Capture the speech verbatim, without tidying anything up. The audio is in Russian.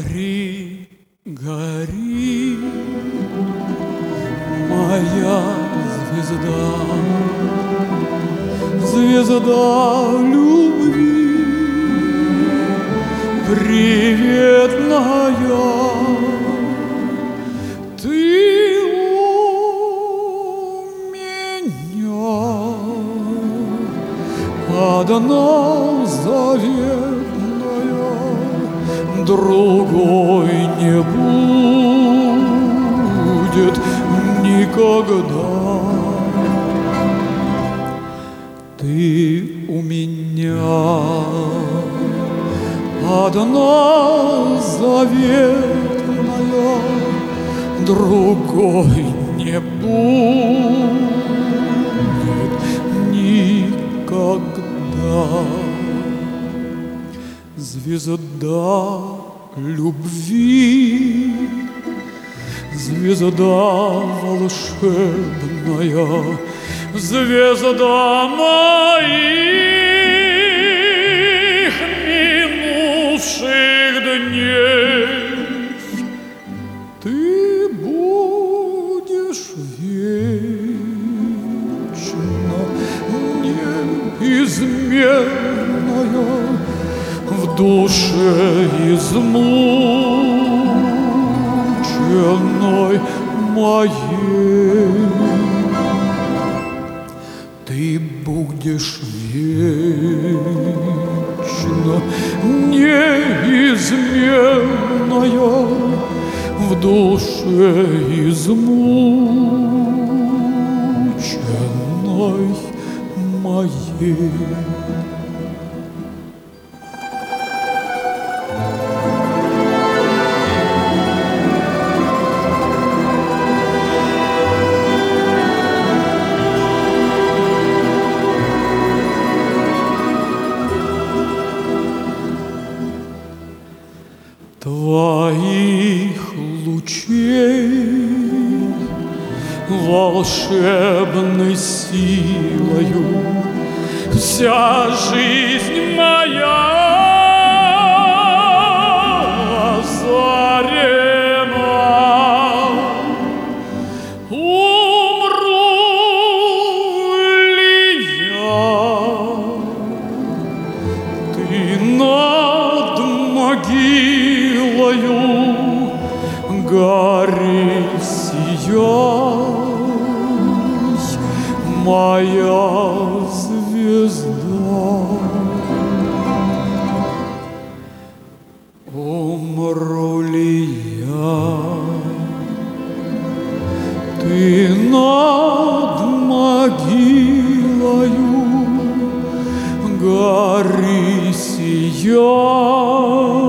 Гори, гори, моя звезда, звезда любви, приветная. Ты у меня одна заветная, другой не будет никогда. Ты у меня одна заветная, другой не будет никогда. Звезда любви, звезда волшебная, звезда моих минувших дней. Ты будешь вечно неизменная в душе измученной моей. Ты будешь вечно неизменная в душе измученной моей. Твоих лучей волшебной силою вся жизнь моя озарена. Умру ли я, ты над могилою гори, сияй, моя звезда. Умру ли я, ты над могилою гори, сияй,